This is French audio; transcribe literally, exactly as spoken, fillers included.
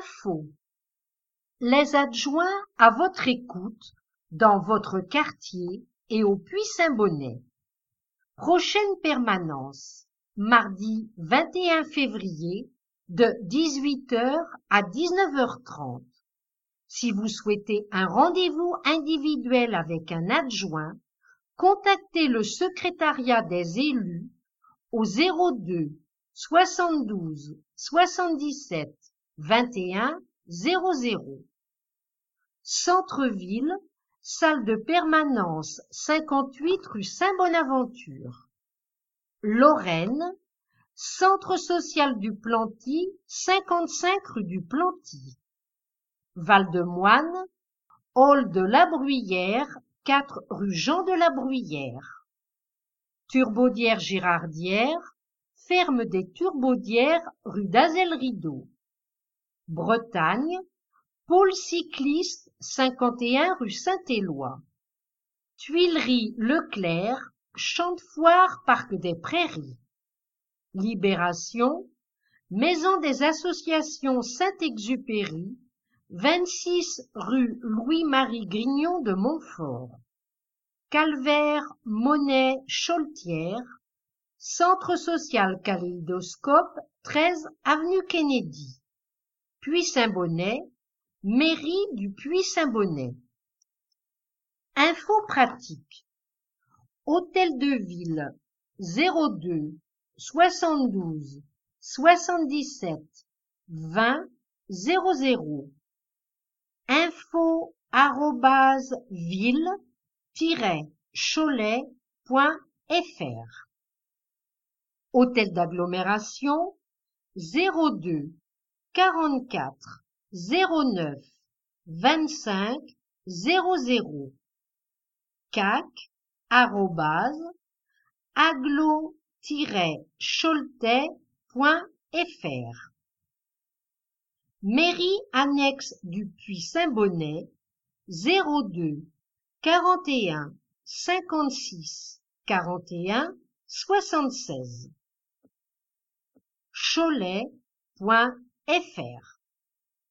Info. Les adjoints à votre écoute dans votre quartier et au Puy-Saint-Bonnet. Prochaine permanence, mardi vingt et un février de dix-huit heures à dix-neuf heures trente. Si vous souhaitez un rendez-vous individuel avec un adjoint, contactez le secrétariat des élus au zéro deux soixante-douze soixante-dix-sept vingt et un zéro zéro. Centre-ville, salle de permanence cinquante-huit rue Saint-Bonaventure. Lorraine, centre social du Planty, cinquante-cinq rue du Planty. Val-de-Moine, hall de la Bruyère, quatre rue Jean de la Bruyère. Turbaudière-Girardière, ferme des Turbaudières, rue d'Azel-Rideau. Bretagne, pôle cycliste, cinquante et un rue Saint-Éloi. Tuileries Leclerc, champ de foire, parc des Prairies. Libération, maison des associations Saint-Exupéry, vingt-six rue Louis-Marie Grignon de Montfort. Calvaire, Monet, Choltière, centre social Kaléidoscope, treize avenue Kennedy. Puy-Saint-Bonnet, mairie du Puy-Saint-Bonnet. Info pratique. Hôtel de ville zéro deux soixante-douze soixante-dix-sept vingt zéro zéro. Info arobase ville tiret cholet point fr. Hôtel d'agglomération zéro deux quarante-quatre zéro neuf vingt-cinq zéro zéro. C A C arobase aglo tiret choletais point fr. Mairie annexe du Puy-Saint-Bonnet zéro deux quarante et un cinquante-six quarante et un soixante-seize. cholet point fr.